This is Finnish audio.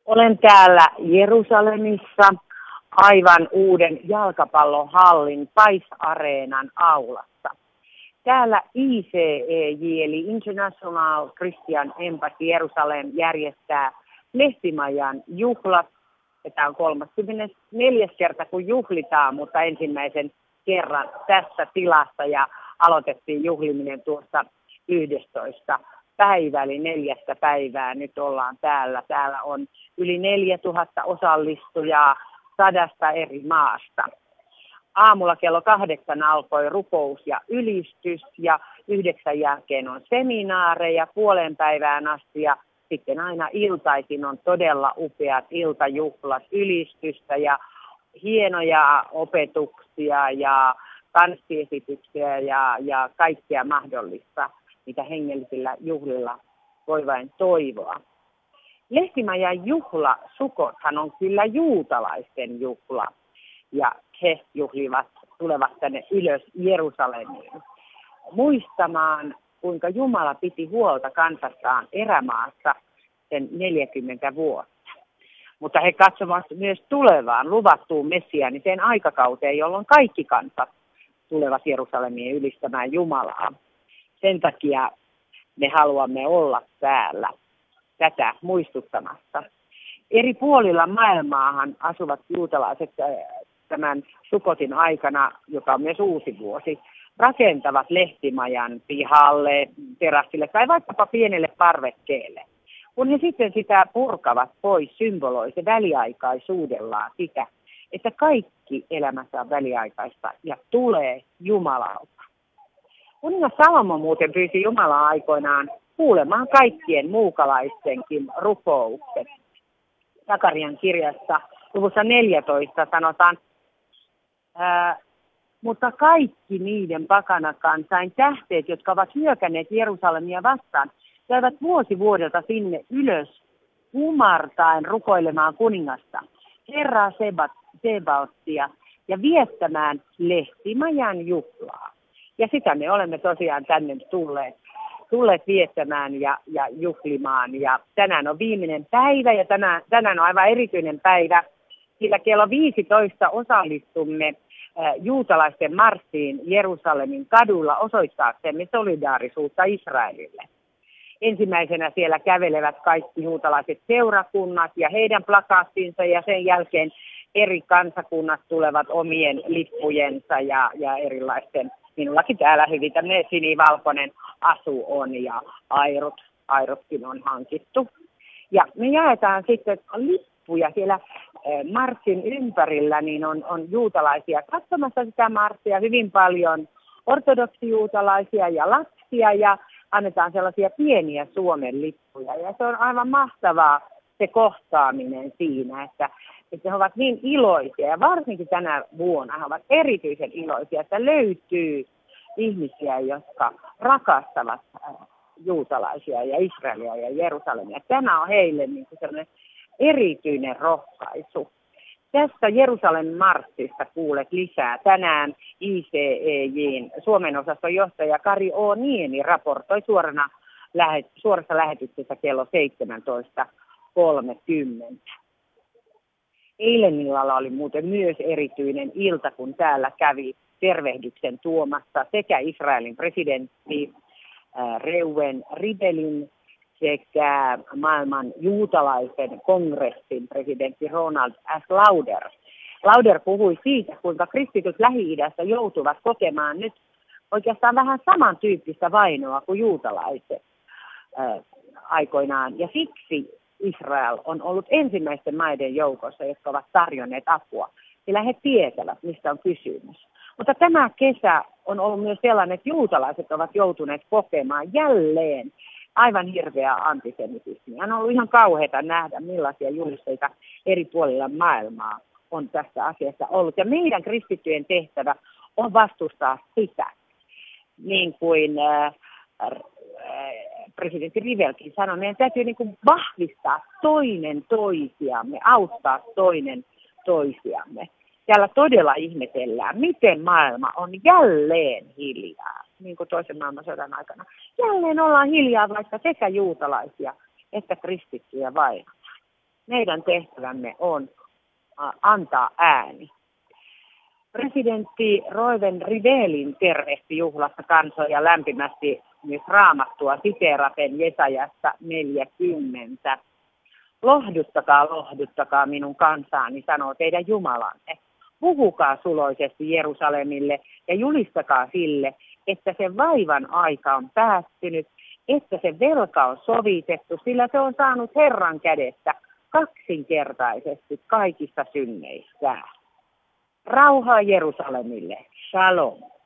Olen täällä Jerusalemissa aivan uuden jalkapallohallin Pais-areenan aulassa. Täällä ICEJ eli International Christian Embassy Jerusalem järjestää lehtimajan juhlat. Tämä on 34. kerta kun juhlitaan, mutta ensimmäisen kerran tässä tilassa ja aloitettiin juhliminen tuossa 11. päivä, eli 4. päivää. Nyt ollaan täällä. Täällä on yli 4000 osallistujaa 100 eri maasta. Aamulla kello 8 alkoi rukous ja ylistys ja 9 jälkeen on seminaareja puoleen päivään asti ja sitten aina iltaisin on todella upeat iltajuhlat, ylistystä ja hienoja opetuksia ja tanssiesityksiä ja kaikkea mahdollista, mitä hengellisillä juhlilla voi vain toivoa. Lehtimajan juhla, Sukothan on kyllä juutalaisten juhla ja he tulevat tänne ylös Jerusalemiin muistamaan, kuinka Jumala piti huolta kansastaan erämaassa sen 40 vuotta. Mutta he katsovat myös tulevaan luvattuun messiaaniseen aikakauteen, jolloin kaikki kansat tulevat Jerusalemiin ylistämään Jumalaa. Sen takia me haluamme olla täällä tätä muistuttamassa. Eri puolilla maailmaahan asuvat juutalaiset tämän Sukotin aikana, joka on myös uusi vuosi, rakentavat lehtimajan pihalle, terassille tai vaikkapa pienelle parvekkeelle. Kun he sitten sitä purkavat pois, symboloi se väliaikaisuudellaan sitä, että kaikki elämässä on väliaikaista ja tulee Jumalalta. Kuningas Salomo muuten pyysi Jumalaa aikoinaan kuulemaan kaikkien muukalaistenkin rukoukset. Sakarian kirjassa luvussa 14 sanotaan, mutta kaikki niiden pakanakansain tähteet, jotka ovat hyökänneet Jerusalemia vastaan, käyvät vuosi vuodelta sinne ylös kumartaen rukoilemaan kuningasta, Herraa Sebaottia ja viettämään lehtimajan juhlaa. Ja sitä me olemme tosiaan tänne tulleet viettämään ja juhlimaan. Ja tänään on viimeinen päivä ja tänään on aivan erityinen päivä, sillä kello 15 osallistumme juutalaisten marssiin Jerusalemin kadulla osoittaaksemme solidaarisuutta Israelille. Ensimmäisenä siellä kävelevät kaikki juutalaiset seurakunnat ja heidän plakaattinsa ja sen jälkeen eri kansakunnat tulevat omien lippujensa ja erilaisten. Minullakin täällä hyvin tämmöinen sinivalkoinen asu on ja airotkin on hankittu. Ja me jaetaan sitten lippuja siellä marssin ympärillä, niin on juutalaisia katsomassa sitä marssia, hyvin paljon ortodoksijuutalaisia ja lapsia ja annetaan sellaisia pieniä Suomen lippuja. Ja se on aivan mahtavaa se kohtaaminen siinä, että he ovat niin iloisia ja varsinkin tänä vuonna he ovat erityisen iloisia, että löytyy ihmisiä, jotka rakastavat juutalaisia ja Israelia ja Jerusalemia. Tämä on heille niin kuin sellainen erityinen rohkaisu. Tästä Jerusalemin marssista kuulet lisää. Tänään ICEJ:n Suomen osaston johtaja Kari O. Niemi raportoi suorassa lähetyksessä kello 17.30. Eilen illalla oli muuten myös erityinen ilta, kun täällä kävi tervehdyksen tuomassa sekä Israelin presidentti Reuven Rivelin sekä maailman juutalaisen kongressin presidentti Ronald S. Lauder. Lauder puhui siitä, kuinka kristityt Lähi-idässä joutuvat kokemaan nyt oikeastaan vähän samantyyppistä vainoa kuin juutalaiset aikoinaan. Ja siksi Israel on ollut ensimmäisten maiden joukossa, jotka ovat tarjonneet apua, sillä he tietävät, mistä on kysymys. Mutta tämä kesä on ollut myös sellainen, että juutalaiset ovat joutuneet kokemaan jälleen aivan hirveää antisemitismiä. On ollut ihan kauheata nähdä, millaisia julisteita eri puolilla maailmaa on tässä asiassa ollut. Ja meidän kristittyjen tehtävä on vastustaa sitä, niin kuin presidentti Rivelkin sanoi, meidän täytyy niin kuin vahvistaa toinen toisiamme, auttaa toinen toisiamme. Täällä todella ihmetellään, miten maailma on jälleen hiljaa, niin kuin toisen maailmansodan aikana. Jälleen ollaan hiljaa, vaikka sekä juutalaisia että kristittyjä vainotaan. Meidän tehtävämme on antaa ääni. Presidentti Reuven Rivellin tervehti juhlassa kansoja lämpimästi myös Raamattua siteeraten Jesajasta 40. Lohduttakaa minun kansaani, sanoo teidän Jumalanne. Puhukaa suloisesti Jerusalemille ja julistakaa sille, että se vaivan aika on päättynyt, että se velka on sovitettu, sillä se on saanut Herran kädestä kaksinkertaisesti kaikista synneistään. Rauhaa Jerusalemille. Shalom.